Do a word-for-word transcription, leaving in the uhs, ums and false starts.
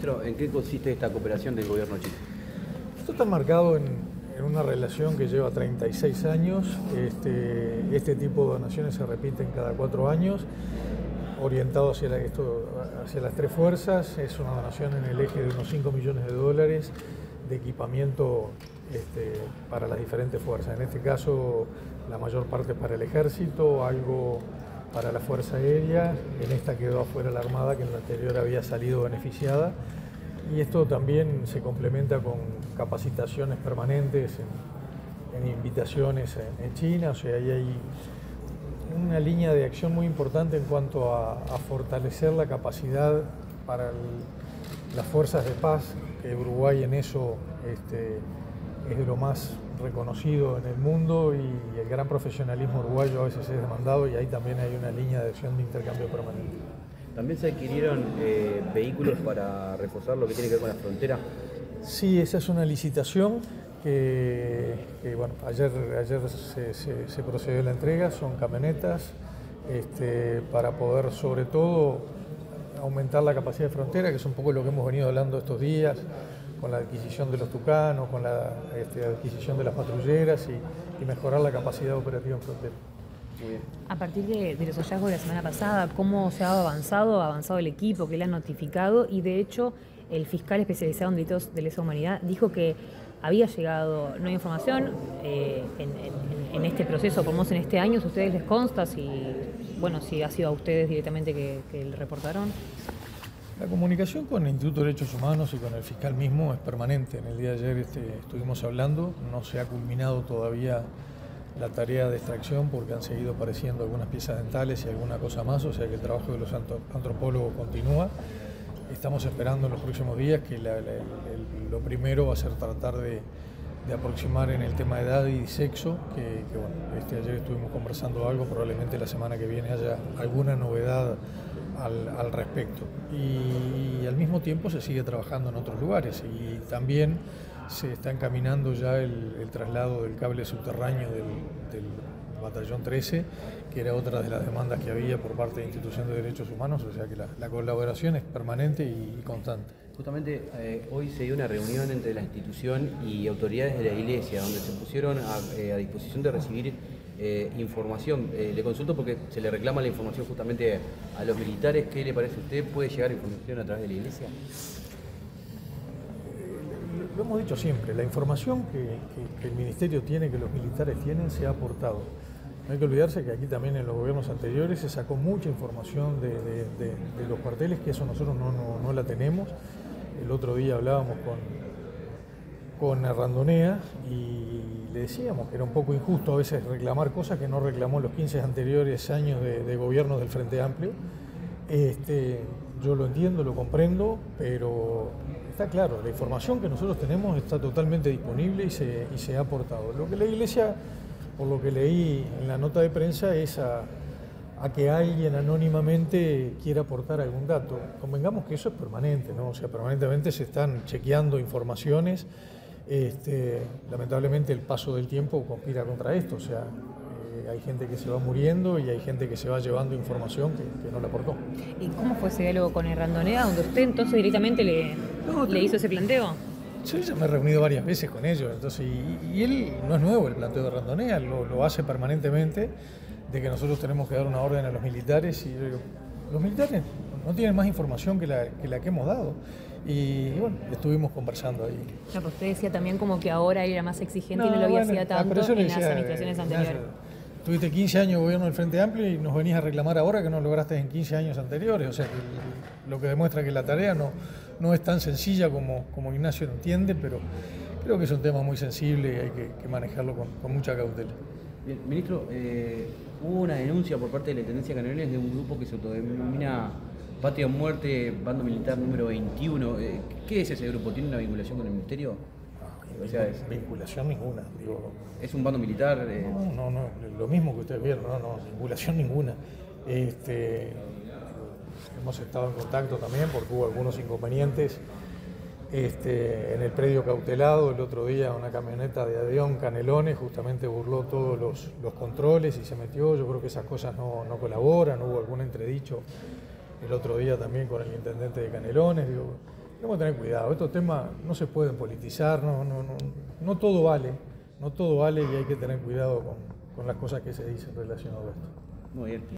Ministro, ¿en qué consiste esta cooperación del gobierno chino? Esto está marcado en, en una relación que lleva treinta y seis años. Este, este tipo de donaciones se repiten cada cuatro años, orientado hacia, la, esto, hacia las tres fuerzas. Es una donación en el eje de unos cinco millones de dólares de equipamiento este, para las diferentes fuerzas. En este caso, la mayor parte para el ejército, algo para la Fuerza Aérea. En esta quedó afuera la Armada, que en la anterior había salido beneficiada. Y esto también se complementa con capacitaciones permanentes en, en invitaciones en, en China. O sea, ahí hay una línea de acción muy importante en cuanto a, a fortalecer la capacidad para el, las fuerzas de paz, que Uruguay en eso este, es de lo más reconocido en el mundo, y el gran profesionalismo uruguayo a veces es demandado, y ahí también hay una línea de acción de intercambio permanente. ¿También se adquirieron eh, vehículos para reforzar lo que tiene que ver con la frontera? Sí, esa es una licitación que, que bueno, ayer, ayer se, se, se procedió a la entrega. Son camionetas este, para poder sobre todo aumentar la capacidad de frontera, que es un poco lo que hemos venido hablando estos días, con la adquisición de los tucanos, con la este, adquisición de las patrulleras y, y mejorar la capacidad operativa en frontera. A partir de, de los hallazgos de la semana pasada, ¿cómo se ha avanzado? Ha avanzado el equipo que le han notificado, y de hecho el fiscal especializado en delitos de lesa humanidad dijo que había llegado nueva información eh, en, en, en este proceso, por lo menos en este año. ¿A ustedes les consta si, bueno, si ha sido a ustedes directamente que, que le reportaron? La comunicación con el Instituto de Derechos Humanos y con el fiscal mismo es permanente. En el día de ayer este, estuvimos hablando, no se ha culminado todavía la tarea de extracción porque han seguido apareciendo algunas piezas dentales y alguna cosa más, o sea que el trabajo de los antropólogos continúa. Estamos esperando en los próximos días, que la, la, el, lo primero va a ser tratar de, de aproximar en el tema de edad y sexo, que, que bueno, este, ayer estuvimos conversando algo, probablemente la semana que viene haya alguna novedad al, al respecto. Y, y al mismo tiempo se sigue trabajando en otros lugares, y también se está encaminando ya el, el traslado del cable subterráneo del, del Batallón trece, que era otra de las demandas que había por parte de Institución de Derechos Humanos, o sea que la, la colaboración es permanente y, y constante. Justamente eh, hoy se dio una reunión entre la institución y autoridades de la Iglesia, donde se pusieron a, eh, a disposición de recibir eh, información. Eh, le consulto porque se le reclama la información justamente a los militares. ¿Qué le parece a usted? ¿Puede llegar información a través de la Iglesia? Lo hemos dicho siempre, la información que, que, que el Ministerio tiene, que los militares tienen, se ha aportado. No hay que olvidarse que aquí también en los gobiernos anteriores se sacó mucha información de, de, de, de los cuarteles, que eso nosotros no, no, no la tenemos. El otro día hablábamos con, con Randonea y le decíamos que era un poco injusto a veces reclamar cosas que no reclamó los quince anteriores años de, de gobiernos del Frente Amplio. Este, yo lo entiendo, lo comprendo, pero está claro, la información que nosotros tenemos está totalmente disponible y se, y se ha aportado. Lo que la Iglesia, por lo que leí en la nota de prensa, es a, a que alguien anónimamente quiera aportar algún dato. Convengamos que eso es permanente, ¿no? O sea, permanentemente se están chequeando informaciones. Este, lamentablemente el paso del tiempo conspira contra esto, o sea, eh, hay gente que se va muriendo y hay gente que se va llevando información que, que no la aportó. ¿Y cómo fue ese diálogo con el Randonea, donde usted entonces directamente le, no, le hizo ese planteo? Sí, ya me he reunido varias veces con ellos, entonces, y, y él no es nuevo el planteo de Randonea, lo, lo hace permanentemente, de que nosotros tenemos que dar una orden a los militares, y yo digo, los militares no tienen más información que la que, la que hemos dado. Y, y bueno, estuvimos conversando ahí. No, pues usted decía también como que ahora era más exigente, no, y no lo había bueno, hacía tanto en decía, las administraciones anteriores. Tuviste quince años de gobierno del Frente Amplio y nos venís a reclamar ahora que no lograste en quince años anteriores. O sea, que lo que demuestra que la tarea no, no es tan sencilla como, como Ignacio lo entiende, pero creo que es un tema muy sensible y hay que, que manejarlo con, con mucha cautela. Bien, ministro, eh, hubo una denuncia por parte de la Intendencia de Canelones de un grupo que se autodenomina Patria o Muerte, Bando Militar número veintiuno. Eh, ¿Qué es ese grupo? ¿Tiene una vinculación con el Ministerio? O sea, es, vinculación ninguna. Digo, ¿es un bando militar? Eh... No, no, no, lo mismo que ustedes vieron, no, no, vinculación ninguna. Este, hemos estado en contacto también porque hubo algunos inconvenientes este, en el predio cautelado. El otro día una camioneta de Avión Canelones justamente burló todos los, los controles y se metió. Yo creo que esas cosas no, no colaboran. Hubo algún entredicho el otro día también con el intendente de Canelones. Digo, Tenemos que tener cuidado, estos temas no se pueden politizar, no, no, no, no todo vale, no todo vale y hay que tener cuidado con, con las cosas que se dicen relacionadas a esto. Muy bien.